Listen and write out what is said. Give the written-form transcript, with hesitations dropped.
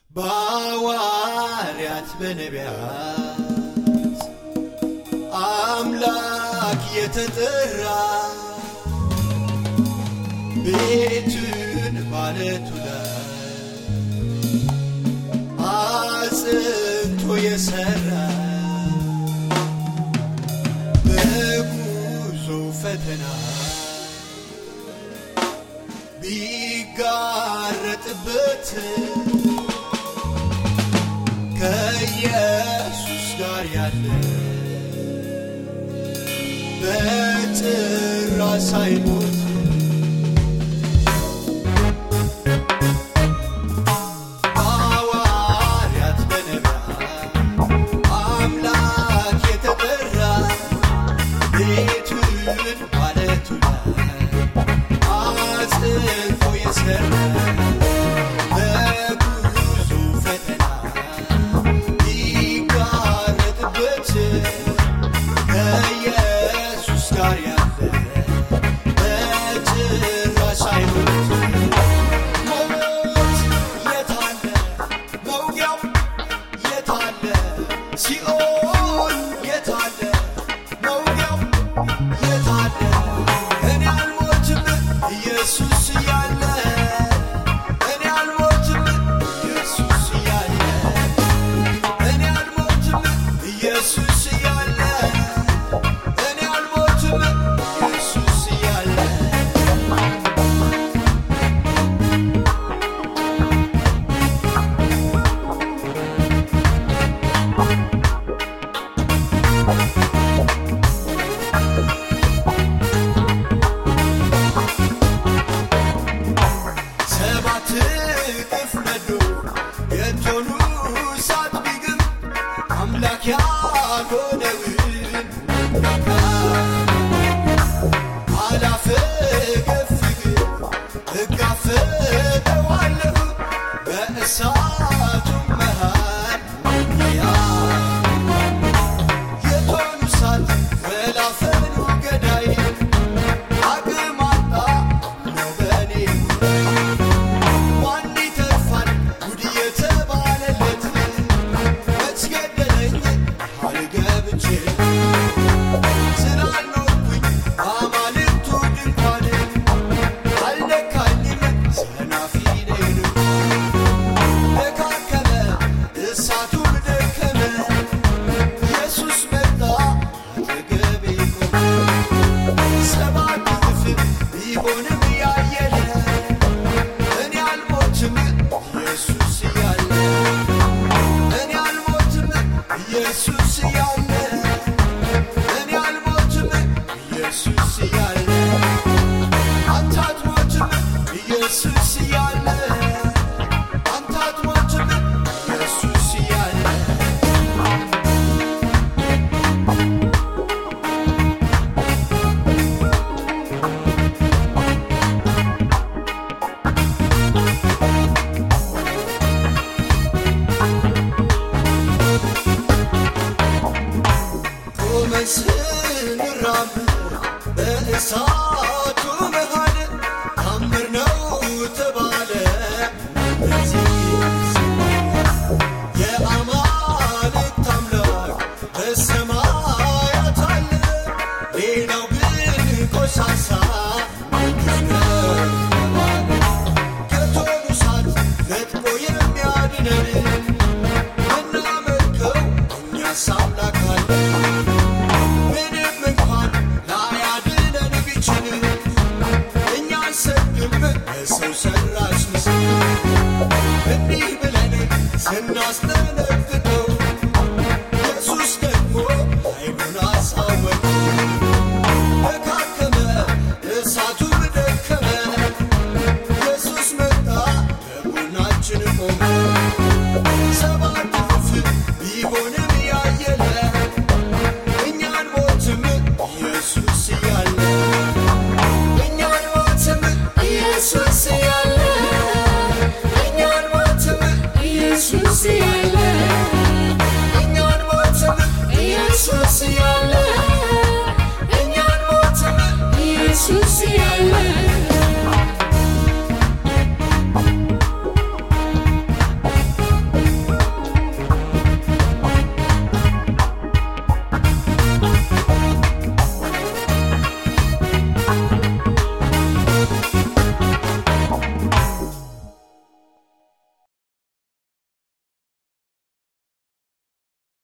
በሐዋርያት በነቢያት አምላክ የተጠራ ቤቱን ባለቱ ላይ አጽንቶ የሠራ በጉዞ ፈተና ቢጋረጥበት ከኢየሱስ ጋር ያለ በጭራሽ ሳይሞት በሐዋርያት በነቢያት አምላክ የተጠራ ቤቱን ባለቱ ላይ አጽንቶ የሠራ በጉዞ ፈተና ቢጋረጥበት ከኢየሱስ ጋር ያለ በጭራሽ ሳይሞት ሞት የታለ መውጊያው የታለ ሲኦል የታለ መውጊያው የታለ እኔ አልሞትም ኢየሱስ እያለ እኔ አልሞትም ኢየሱስ እያለ እኔ አልሞትም ኢየሱስ እያለ እኔ አልሞትም ኢየሱስ እያለ ሰባት እጥፍ ነዶ የእቶኑ እሳት ቢግም አምላክ ያልሆነውን አላፈገፍግም እጋፈጠዋለሁ በእሳቱ መሃል የእቶኑ እሳት ወላፈኑ ገዳይ አቅም አጣ ነው በእኔ ማን ይተርፋል ጉድ የተባለለት መች ገደለኝ አልገብቼ ስላልኖርኩኝ በአማልክቱ ድንኳን አልነካኝም ሰናፊ ነኝ ደካከመ እሳቱም ደከመ ኢየሱስ መጣ አጠገቤ ቆመ ሰባት እጥፍ ቢሆንም ያየለ እኔ አልሞትም ኢየሱስ እያለ እኔ አልሞትም ኢየሱስ እያለ እኔ አልሞትም ኢየሱስ እያለ አንተ አትሞትም ኢየሱስ እያለ አንተ አትሞትም ኢየሱስ እያለ ቆመን ስንራመድ በእሳቱ መሃል ታምር ነው ተባለ የአማልክት አምላክ በሰማያት አለ ሌላው ግን ቆሳሳ ከእቶኑ እሳት ነጥቆ የሚያድነን እናመልከው እኛስ አምላክ አለ ምንም እንኳን ላያድነን ቢችል እኛ አንሰግድም ለሰው ሠራሽ ምስል እንዲህ ብለን ስናስጠነቅቀው ኢየሱስ ደግሞ ኃይሉን አሳወቀ ደካከመ እሳቱም ደከመ ኢየሱስ መጣ ከጎናችን ቆመ ሰባት እጥፍ ቢሆንም ያየለ እኛ አንሞትም ኢየሱስ እያለ እኛ አንሞትም ኢየሱስ እያለ እኛ አንሞትም ኢየሱስ እያለ